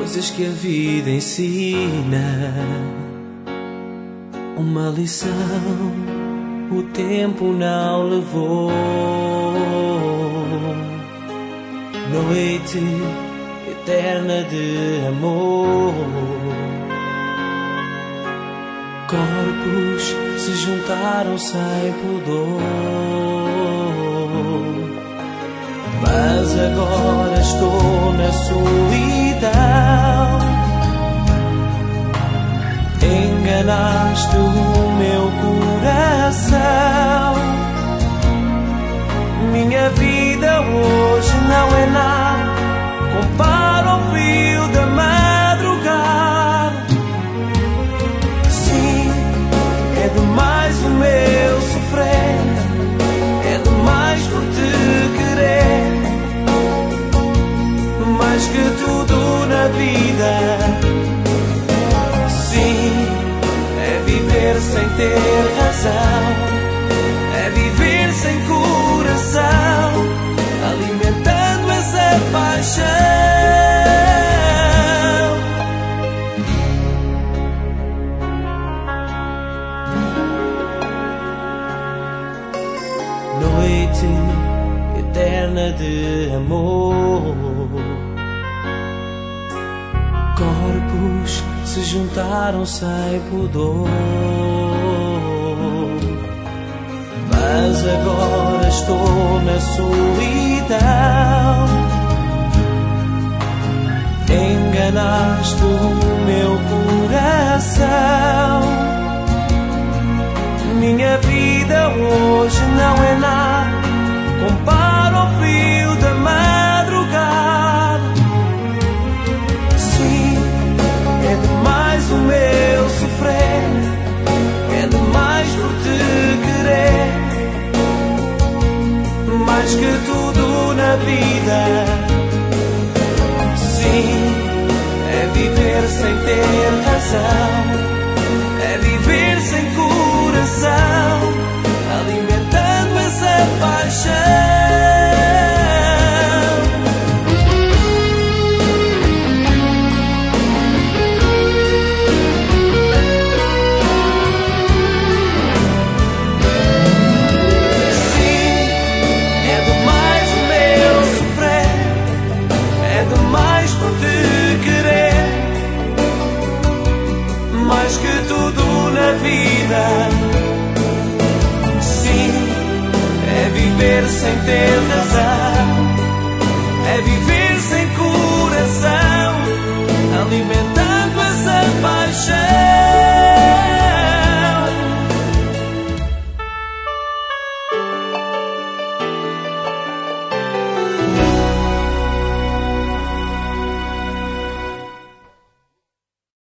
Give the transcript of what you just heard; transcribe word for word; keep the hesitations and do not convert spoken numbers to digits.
coisas que a vida ensina. Uma lição o tempo não levou. Noite eterna de amor. Corpos se juntaram sem pudor. Mas agora estou na solidão. Enganaste o meu coração. Minha vida hoje não é nada, compara ao frio da madrugada. Sim, é demais o meu sofrer, é demais por te querer. Mais que tudo na vida, sim, é viver sem ter razão, é viver sem coração, alimentando essa paixão. Noite eterna de amor. Corpos se juntaram sem pudor. Mas agora estou na solidão. Enganaste o meu coração. Minha vida hoje não é nada, compara ao frio da madrugada. Sim, é demais o meu sofrer, é demais por te querer. Mais que tudo na vida, sim, é viver sem ter razão, é viver sem coração, alimentando essa paixão. Mais que tudo na vida, sim, é viver sem ter razão.